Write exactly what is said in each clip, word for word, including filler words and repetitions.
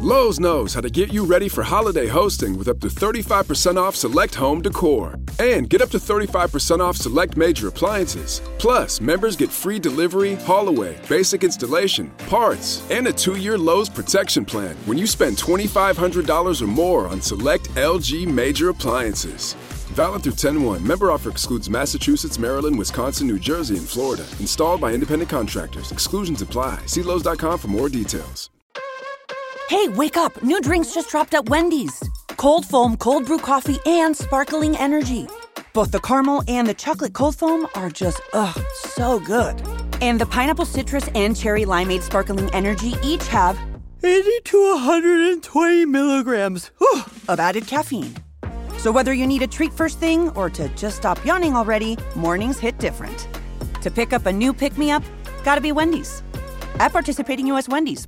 Lowe's knows how to get you ready for holiday hosting with up to thirty-five percent off select home decor. And get up to thirty-five percent off select major appliances. Plus, members get free delivery, haul away, basic installation, parts, and a two-year Lowe's protection plan when you spend twenty-five hundred dollars or more on select L G major appliances. Valid through ten one. Member offer excludes Massachusetts, Maryland, Wisconsin, New Jersey, and Florida. Installed by independent contractors. Exclusions apply. See Lowe's dot com for more details. Hey, wake up. New drinks just dropped at Wendy's. Cold foam, cold brew coffee, and sparkling energy. Both the caramel and the chocolate cold foam are just, ugh, so good. And the pineapple citrus and cherry limeade sparkling energy each have eighty to one hundred twenty milligrams whew, of added caffeine. So whether you need a treat first thing or to just stop yawning already, mornings hit different. To pick up a new pick-me-up, gotta be Wendy's. At participating U S Wendy's.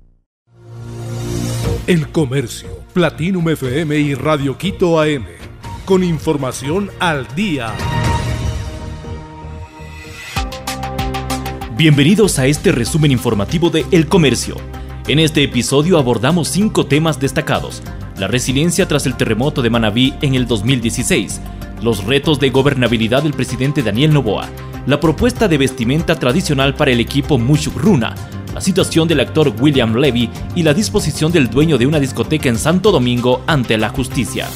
El Comercio, Platinum F M y Radio Quito A M. Con información al día. Bienvenidos a este resumen informativo de El Comercio. En este episodio abordamos cinco temas destacados. La resiliencia tras el terremoto de Manabí en el dos mil dieciséis, los retos de gobernabilidad del presidente Daniel Noboa, la propuesta de vestimenta tradicional para el equipo Mushuk-Runa, la situación del actor William Levy y la disposición del dueño de una discoteca en Santo Domingo ante la justicia.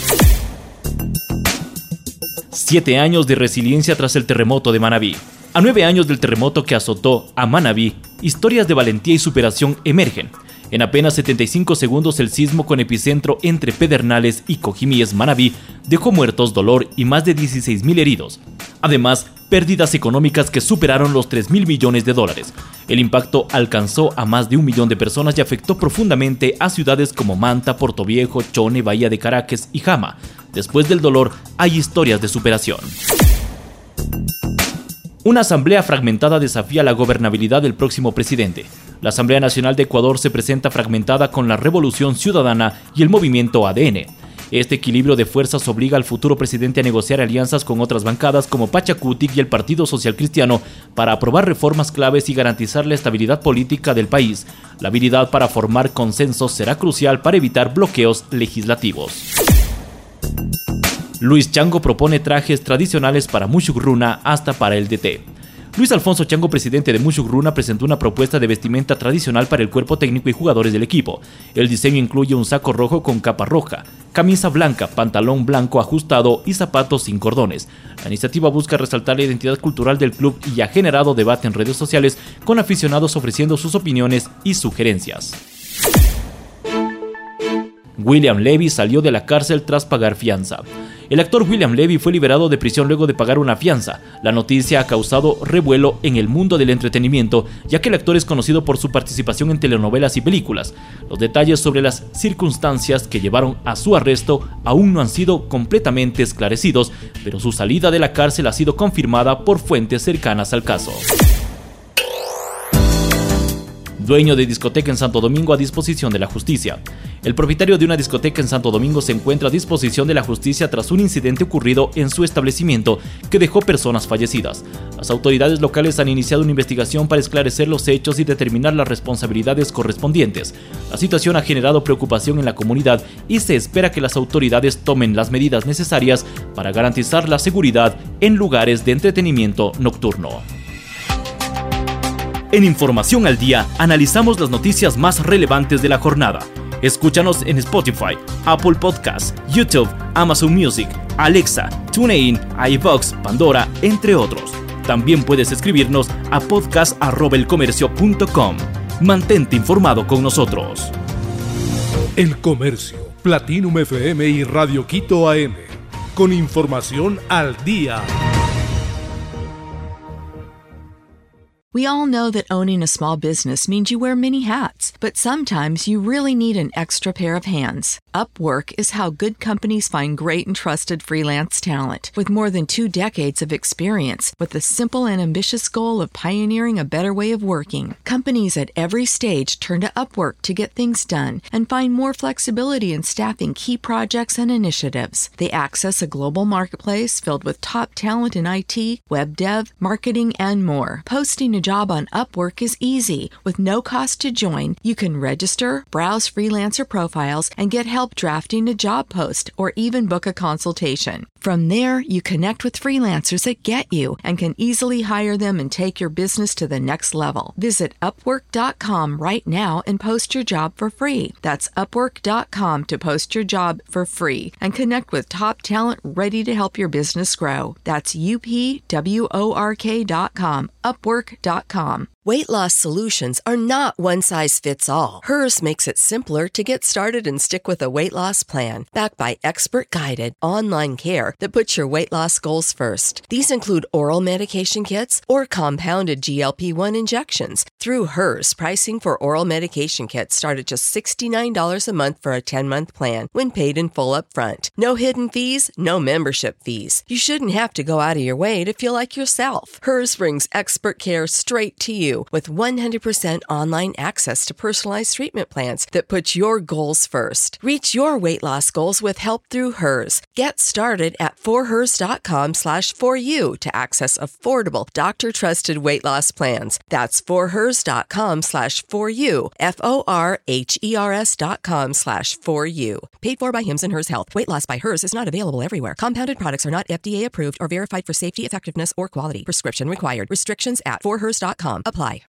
Siete años de resiliencia tras el terremoto de Manabí. A nueve años del terremoto que azotó a Manabí, historias de valentía y superación emergen. En apenas setenta y cinco segundos el sismo con epicentro entre Pedernales y Cojimíes, Manabí, dejó muertos, dolor y más de dieciséis mil heridos. Además, pérdidas económicas que superaron los tres mil millones de dólares. El impacto alcanzó a más de un millón de personas y afectó profundamente a ciudades como Manta, Portoviejo, Chone, Bahía de Caracas y Jama. Después del dolor, hay historias de superación. Una asamblea fragmentada desafía la gobernabilidad del próximo presidente. La Asamblea Nacional de Ecuador se presenta fragmentada con la Revolución Ciudadana y el movimiento A D N. Este equilibrio de fuerzas obliga al futuro presidente a negociar alianzas con otras bancadas como Pachacutic y el Partido Social Cristiano para aprobar reformas claves y garantizar la estabilidad política del país. La habilidad para formar consensos será crucial para evitar bloqueos legislativos. Luis Chango propone trajes tradicionales para Mushuk-Runa hasta para el D T. Luis Alfonso Chango, presidente de Mushuk-Runa, presentó una propuesta de vestimenta tradicional para el cuerpo técnico y jugadores del equipo. El diseño incluye un saco rojo con capa roja, camisa blanca, pantalón blanco ajustado y zapatos sin cordones. La iniciativa busca resaltar la identidad cultural del club y ha generado debate en redes sociales con aficionados ofreciendo sus opiniones y sugerencias. William Levy salió de la cárcel tras pagar fianza. El actor William Levy fue liberado de prisión luego de pagar una fianza. La noticia ha causado revuelo en el mundo del entretenimiento, ya que el actor es conocido por su participación en telenovelas y películas. Los detalles sobre las circunstancias que llevaron a su arresto aún no han sido completamente esclarecidos, pero su salida de la cárcel ha sido confirmada por fuentes cercanas al caso. Dueño de discoteca en Santo Domingo a disposición de la justicia. El propietario de una discoteca en Santo Domingo se encuentra a disposición de la justicia tras un incidente ocurrido en su establecimiento que dejó personas fallecidas. Las autoridades locales han iniciado una investigación para esclarecer los hechos y determinar las responsabilidades correspondientes. La situación ha generado preocupación en la comunidad y se espera que las autoridades tomen las medidas necesarias para garantizar la seguridad en lugares de entretenimiento nocturno. En Información al Día, analizamos las noticias más relevantes de la jornada. Escúchanos en Spotify, Apple Podcasts, YouTube, Amazon Music, Alexa, TuneIn, iVoox, Pandora, entre otros. También puedes escribirnos a podcast arroba elcomercio punto com. Mantente informado con nosotros. El Comercio, Platinum F M y Radio Quito A M. Con información al día. We all know that owning a small business means you wear many hats, but sometimes you really need an extra pair of hands. Upwork is how good companies find great and trusted freelance talent. With more than two decades of experience, with the simple and ambitious goal of pioneering a better way of working, companies at every stage turn to Upwork to get things done and find more flexibility in staffing key projects and initiatives. They access a global marketplace filled with top talent in I T, web dev, marketing, and more. Posting a a job on Upwork is easy. With no cost to join, you can register, browse freelancer profiles, and get help drafting a job post or even book a consultation. From there, you connect with freelancers that get you and can easily hire them and take your business to the next level. Visit upwork dot com right now and post your job for free. That's upwork dot com to post your job for free and connect with top talent ready to help your business grow. That's U P W O R K dot com, upwork dot com. Weight loss solutions are not one size fits all. Hers makes it simpler to get started and stick with a weight loss plan, backed by expert-guided online care that puts your weight loss goals first. These include oral medication kits or compounded G L P one injections. Through Hers, pricing for oral medication kits start at just sixty-nine dollars a month for a ten-month plan when paid in full upfront. No hidden fees, no membership fees. You shouldn't have to go out of your way to feel like yourself. Hers brings expert care straight to you with one hundred percent online access to personalized treatment plans that put your goals first. Reach your weight loss goals with help through Hers. Get started at forhers dot com slash for you to access affordable, doctor-trusted weight loss plans. That's forhers dot com slash for you, F O R H E R S dot com slash for you. Paid for by Hims and Hers Health. Weight loss by Hers is not available everywhere. Compounded products are not F D A approved or verified for safety, effectiveness, or quality. Prescription required. Restrictions at forhers dot com apply.